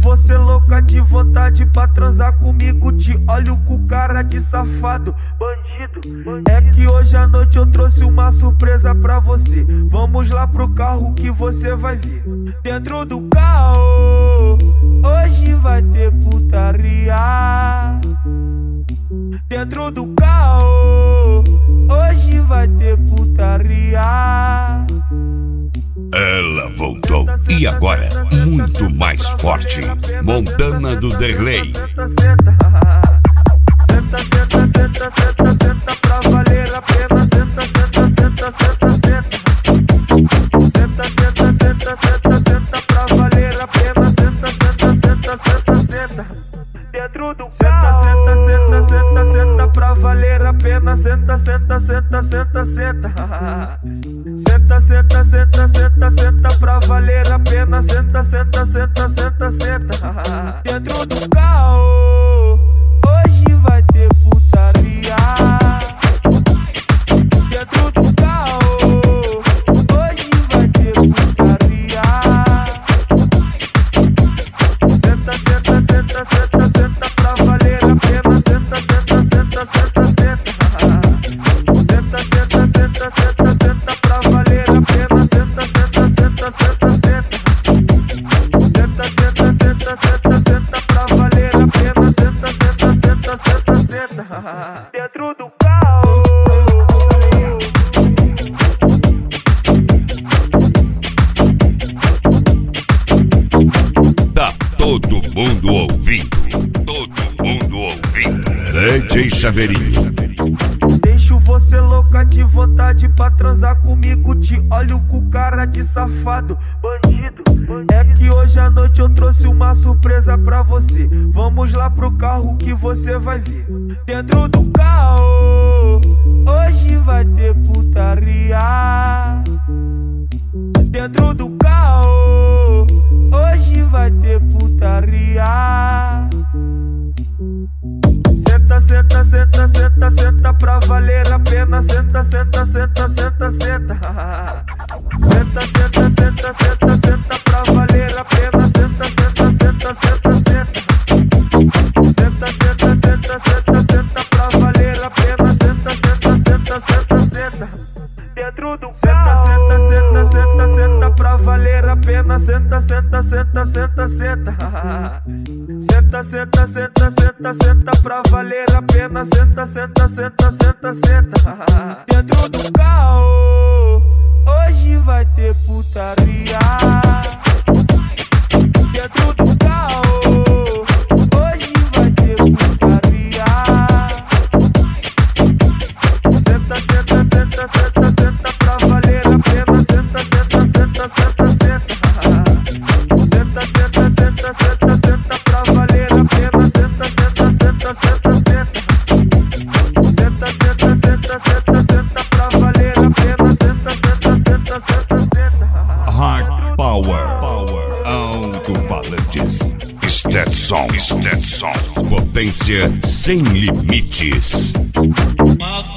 você louca de vontade pra transar comigo. Te olho com cara de safado, bandido. É que hoje à noite eu trouxe uma surpresa pra você. Vamos lá pro carro que você vai ver. Dentro do carro hoje vai ter putaria. Dentro do carro hoje vai ter putaria. Ela voltou e agora muito mais forte. Montana do Derlei. Senta, senta, senta, senta, senta pra valer a pena. Senta, senta, senta, senta, senta. Senta, senta, senta, senta, senta pra valer a pena. Senta, senta, senta, senta, senta. Dentro do carro. Senta, senta, senta, senta pra valer a pena. Senta, senta, senta, senta, senta. Senta, senta, senta, senta, senta pra valer a pena. Senta, senta, senta, senta, senta. Dentro do carro hoje vai ter putaria. Dentro do carro hoje vai ter putaria. Senta, senta, senta, senta, senta pra valer a pena. Senta, senta, senta, senta, senta. Senta, senta, senta, senta, senta pra valer a pena. Senta, senta, senta, senta, senta. Senta, senta, senta, senta, senta pra valer a pena. Senta, senta, senta, senta, senta. Dentro do carro. Tá todo mundo ouvindo. Todo mundo ouvindo. DJ Chaveirinho. Deixo você louca de vontade pra transar comigo. Te olho com cara de safado, bandido. É que hoje à noite eu trouxe uma surpresa pra você. Vamos lá pro carro que você vai ver. Dentro do carro hoje vai ter putaria. Dentro do carro hoje vai ter putaria. Senta, senta, senta, senta, senta pra valer a pena. Senta, senta, senta, senta, senta. Senta, senta, senta, senta, senta pra valer a pena. Senta, senta, senta, senta, senta. Senta, senta, senta, senta, senta pra valer a pena. Senta, senta, senta, senta, senta. Dentro do carro. Senta, senta, senta, senta pra valer a pena. Senta, senta, senta, senta, senta. Senta, senta, senta, senta, senta pra valer a pena. Senta, senta, senta, senta, senta. Dentro do carro hoje vai ter putaria. Dentro do carro hoje vai ter putaria. Senta, senta, senta, senta, senta pra valer a pena. Senta, senta, senta, senta, senta. Senta, senta, senta, senta, senta pra valer a pena. Senta, senta, senta, senta, senta. Senta, senta, senta, senta, senta pra valer a pena. Senta, senta, senta, senta, senta. Hard Power. Alto-falantes. Stetson. Potência sem limites.